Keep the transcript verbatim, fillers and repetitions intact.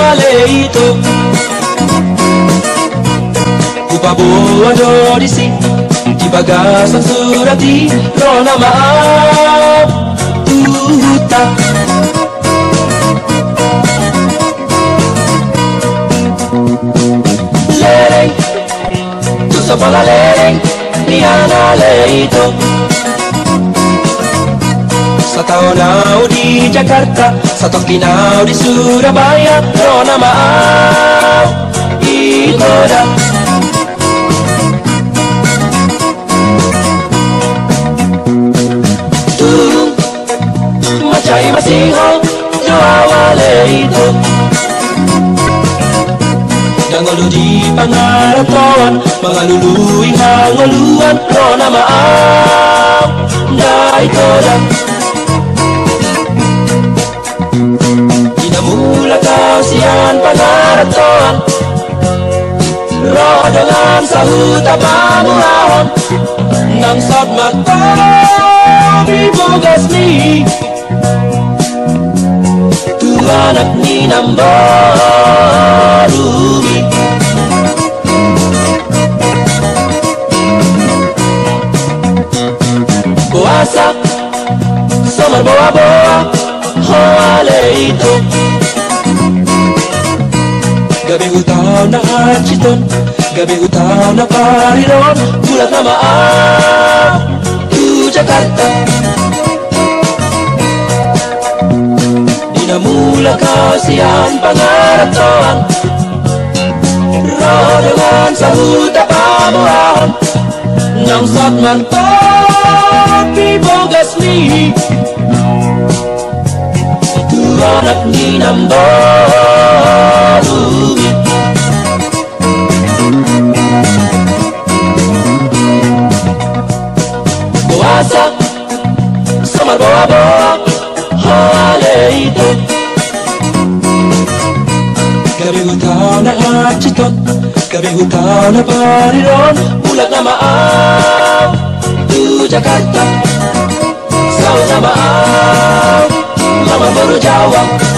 wale ito Kupabuan Dorisi Di bagasan surati Rona maaf Tuhuta Lereng Tu sa pala lereng Niana leito Sa taonaw di Jakarta Sa Tokinaw di Surabaya Rona maaf Ikoda Tulung Macay masihaw Joawa leito Nangolo di pangaratoan Mga luluing hangoluan Rona maaf Daikoda Dinamula kau siyan pangaratoan Rodongan sa huta pamurahon Nang sat mata Bibogas ni Tuanak ni nambarugi Boasa Somar boa-boa Hoale ito Gabi utaw na hachiton Gabi utaw na pariron Bulat na maaf Tu Jakarta Dinamula kau siyan pangaratoan Rodongan sa huta pamurahan Nang sat mantap Bibogas ni Itu anak ni nambarugi Boasa Samar boa-boa Hoale ito Gabi utaw na hachiton Gabi utaw na pariron Bulat na maaf Tu Jakarta Saw na maaf Mama baru jawab